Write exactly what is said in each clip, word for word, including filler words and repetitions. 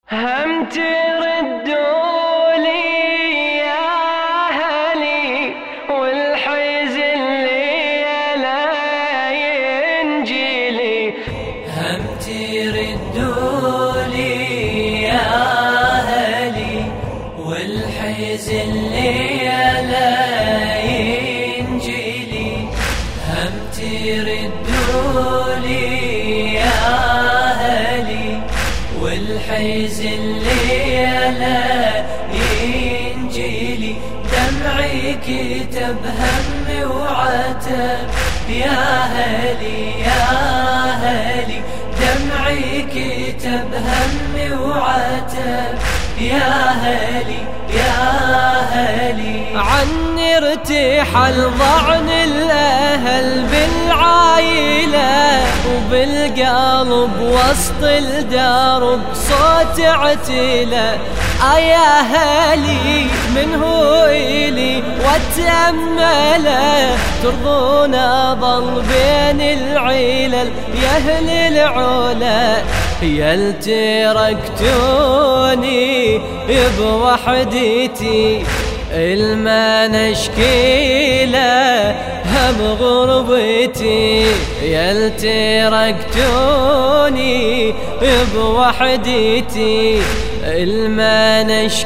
هم تردوا لي يا أهلي والحزن لي لا ينجلي. هم تردوا لي يا أهلي والحزن لي لا ينجلي. هم تردوا لي يا أهلي والحزن لي لا ينجلي. دمعي كتب هم وعتب يا أهلي يا أهلي. دمعي كتب هم وعتب يا أهلي يا أهلي. عني ارتحل ضعن الأهل بالعايلة وبالقلب وسط الدار بصوت اعتلى. يا أهلي من هو إلي واتأمله ترضون أظل بين العلل يا أهل العلا. يا تركتوني بوحدتي الما نشكيله هم غربتي. يا تركتوني بوحدتي الما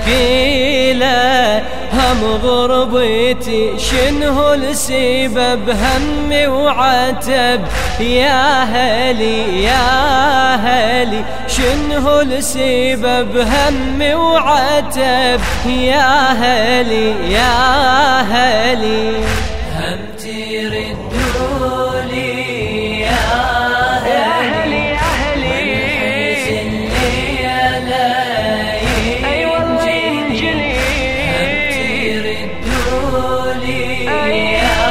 نشكيله هم غربتي. شنو السبب همي وعتب يا أهلي يا أهلي. شنو السبب همي وعتب يا أهلي يا أهلي. هم تردوا لي يا أهلي يا أهلي والحزن لي لا ينجلي. هم تردوا لي يا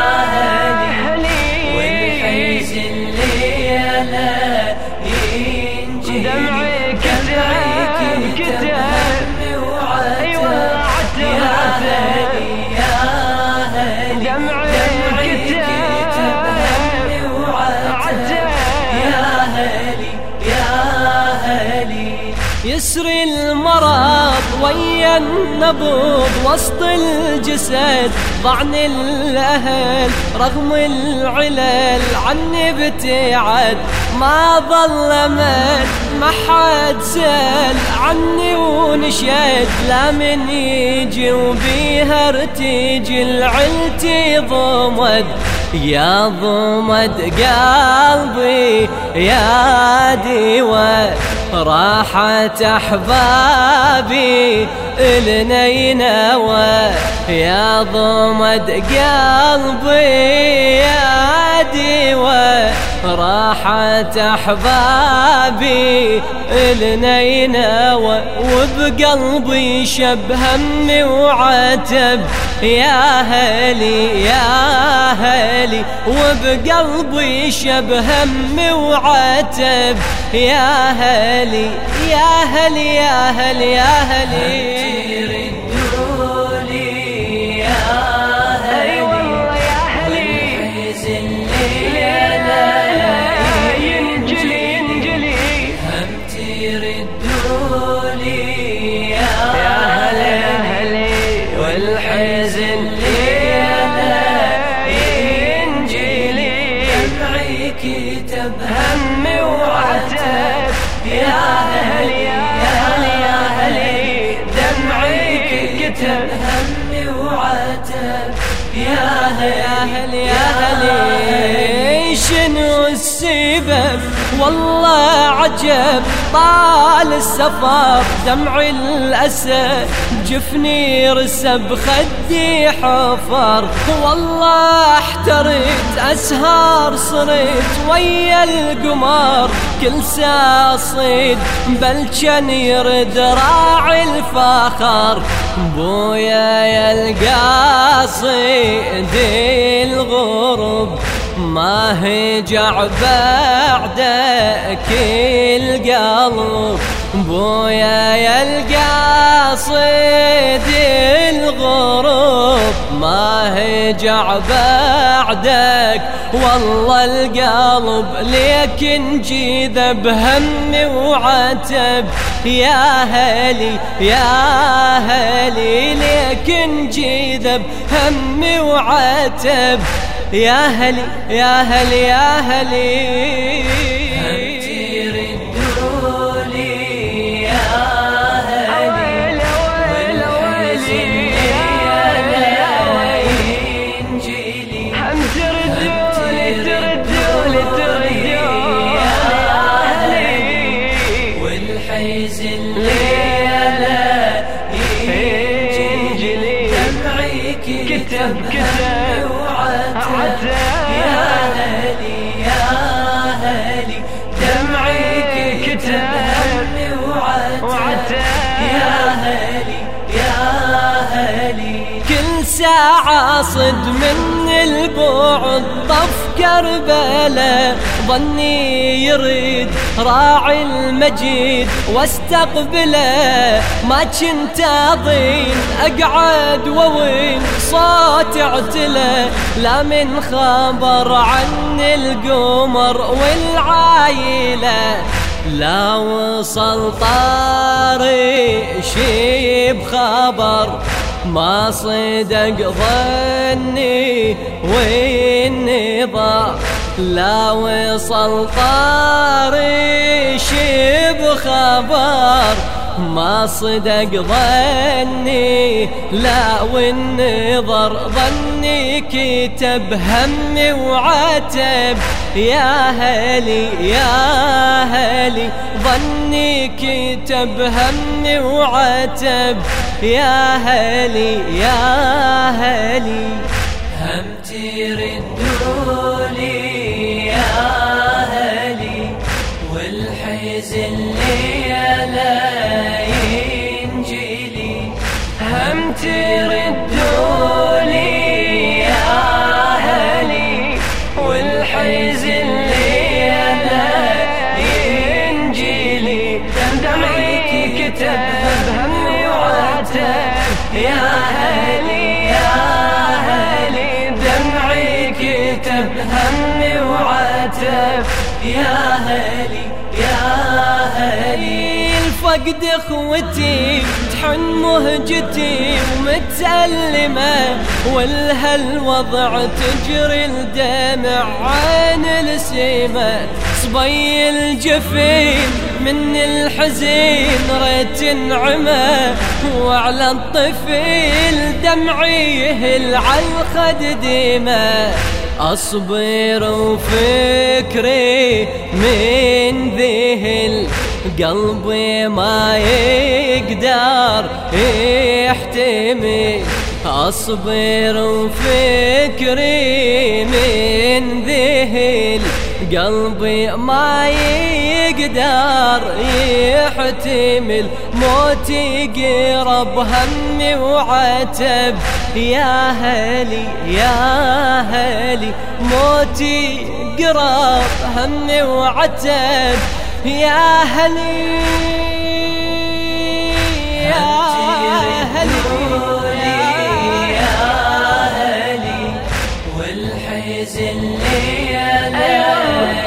أهلي والحزن لي لا ينجلي. دمعي كتب هم وعتب يا أهلي يا أهلي. دمعي كتب هم وعتب يا أهلي يا أهلي. يسري المرض ويا النبض وسط الجسد ضعن الأهل رغم العلل عني ابتعد. ما ظل من ما حد سأل عني ونشد لا من يجي وبيها ارتجي العلتي ضمد. يا ضمد قلبي يا ديوة راحت أحبابي النينوى. يا ضمد قلبي يا ديوة راحت أحبابي النينوى. وبقلبي شب همي وعتب يا أهلي يا أهلي. وبقلبي شب همي وعتب يا أهلي يا أهلي يا أهلي يا أهلي. تردوا لي يا أهلي والحزن لي لا ينجلي ينجلي. هم تردوا لي يا أهلي والحزن لي لا ينجلي. دمعي كتب همي وعتب يا أهلي يا أهلي يا أهلي. دمعي كتب همي وعتب يا أهلي يا أهلي. شنو السبب والله عجب طال السفر دمع الأسى جفني رسب خدي حفر. والله احترت أسهر صرت ويا القمر كل ساعة صيد بل كان يرد راعي الفخر. بويا يا القاصد الغرب ما هجع بعدك القلب. بويا يا القاصد الغرب ما هجع بعدك والله القلب ليك انجذب هم وعتب يا هلي يا هلي ليك انجذب هم وعتب يا هلي يا هلي يا هلي كتب كتب وعتب يا هلي يا هلي دمعي كتب وعتب يا هلي يا هلي كل ساعة صد من البعد طف كربلاء ظني يريد راعي المجيد واستقبله ما كنت أضين أقعد ووين صوت اعتلى لا من خبر عن القمر والعايلة لا وصل طاري شيب خبر ما صدق ظني والنظر لا وصل طاري شيب خبر ما صدق ظني لا والنظر ظني كتب هم وعتب يا هلي يا هلي ظني كتب هم وعتب يا هلي يا هلي هم تردولي يا هلي والحزن لي لا ينجلي هم تردولي يا هلي والحزن لي لا ينجلي دمعي كتب همي وعتب يا هلي يا هلي دمعي كتب همي وعتب يا هلي يا هلي الفقد اخوتي تحن مهجتي ومتألمة والهالوضع تجري الدمع عين السيمة صبي الجفين من الحزين ريت نعمة وعلى الطفل دمعي يهل عالخد ديمة أصبر وفكري من ذهل قلبي ما يقدر يحتمل أصبر وفكري من ذهل قلبي ما يقدر يحتمل موتي قرب همي وعتب يا هلي يا هلي موتي قرب همي وعتب يا هلي يا هلي يا هلي والحزن لي لا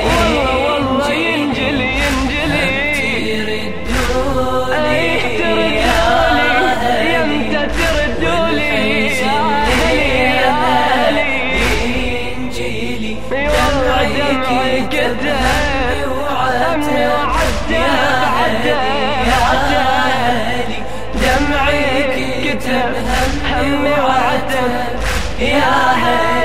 ينجلي ينجلي تردولي يا هلي يمتى تردولي يا هلي ينجلي دمعي كتب دمعي كتب هم وعتب يا هلي